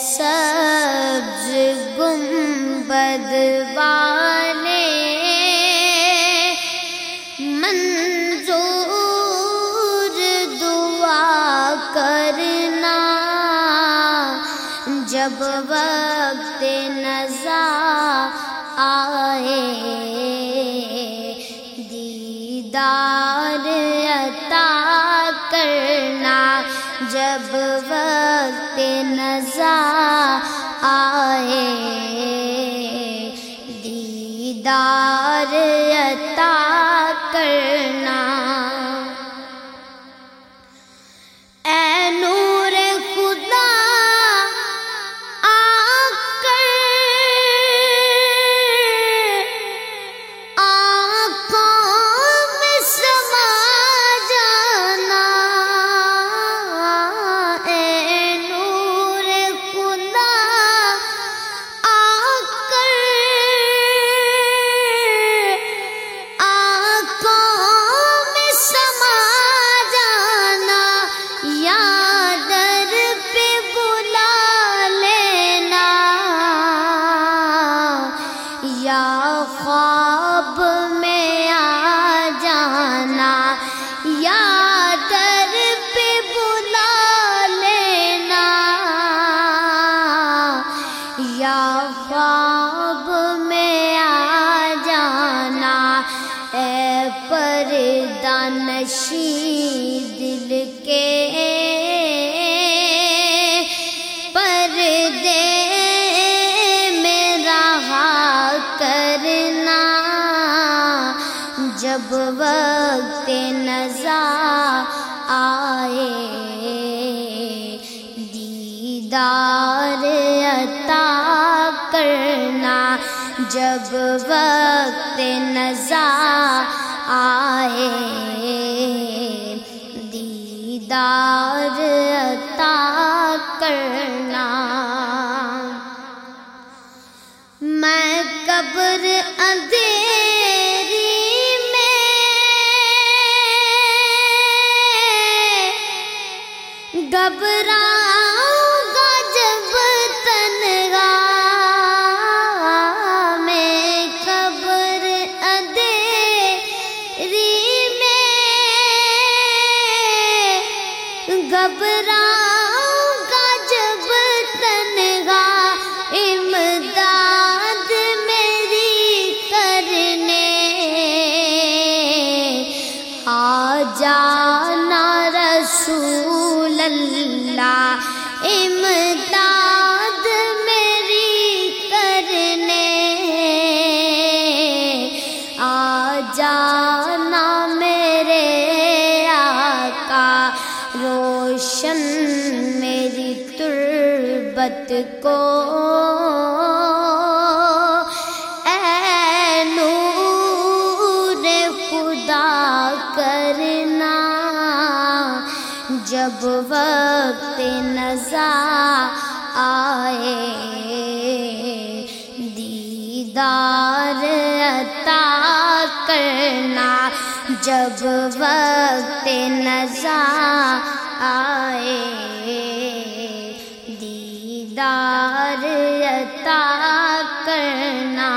سبز گنبد والے منظور دعا کرنا، جب وقت نزا آئے دیدار عطا کرنا، جب وقت نزا آئے دیدار عطا کرنا۔ اے نور خدا آ کر آنکھوں میں سما جانا، اے نور خدا آ کر آنکھوں میں سما جانا، یا در پہ بلا لینا، یا خواب میں آ جانا، یا در پہ بلا لینا، یا خواب میں آ جانا۔ اے پردہ نشین دل کے پردے میں رہا کرنا، جب وقت نزا آئے دیدار عطا کرنا، جب وقت نزا آئے دیدار عطا کرنا۔ میں قبر اندھیری میں گھبراؤں گا جب تنہا، میں قبر اندھیری میں گھبراؤں گا جب تنہا، امداد میری کرنے آ جانا رسول اللہ، امداد میری کرنے آ جانا میرے آقا، روشن میری تربت کو اے نور خدا کرنا، جب وقت نزا آئے دیدار عطا کرنا، جب وقت نزا آئے دیدار عطا کرنا۔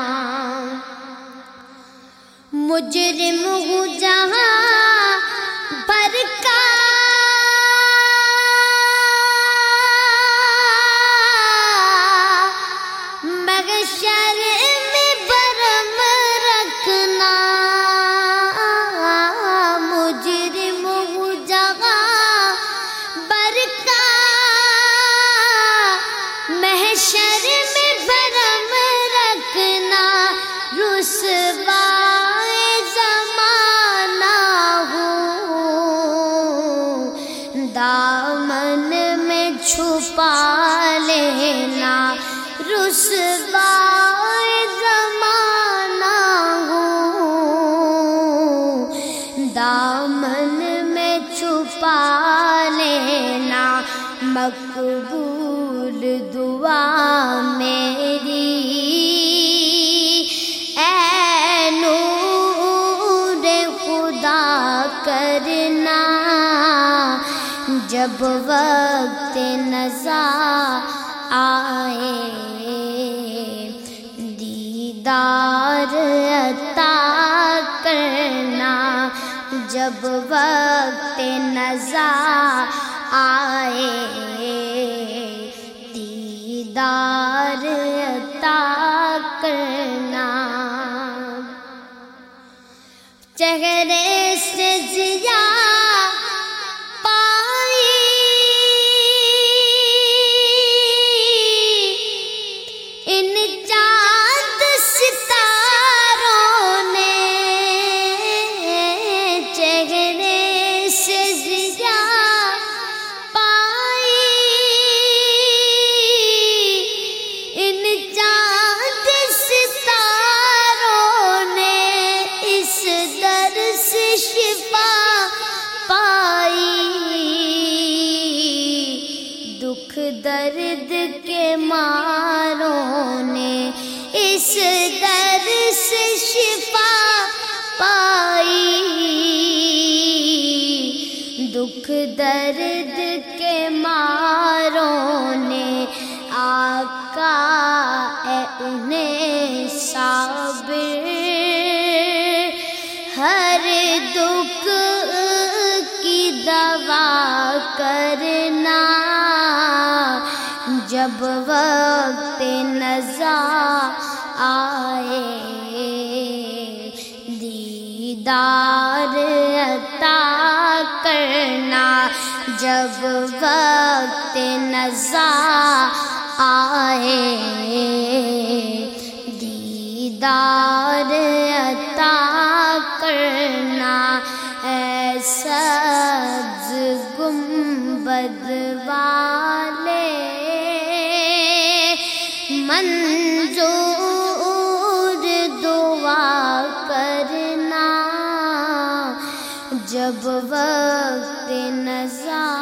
مجرم ہوں جہاں بھر کا محشر میں برم رکھنا، مجرم ہوں جہاں بھر کا محشر میں برم رکھنا، رسوائے زمانہ ہوں دامن میں چھپا لینا، رسوائے زمانہ ہوں دامن میں چھپا لینا، مقبول دعا میری اے نور خدا کرنا، جب وقت نزا آئے، دیدار عطا کرنا جب وقت نزاع آئے، دیدار عطا کرنا، چہرے سے ضیا پائی ان چاند ستاروں نے، چہرے سے ضیا پائی ان چاند ستاروں نے، اس در سے شفا پائی، دکھ درد کے ماروں نے اس در سے شفا پائی، دکھ درد کے ماروں نے، آقا اے انہیں صابر، ہر دکھ کی دوا کرنا جب وقت نزاع آئے، دیدار عطا کرنا جب وقت نزاع آئے، دیدار عطا کرنا، اے سبز گنبد والے منظور دعا کرنا جب وقت نزاع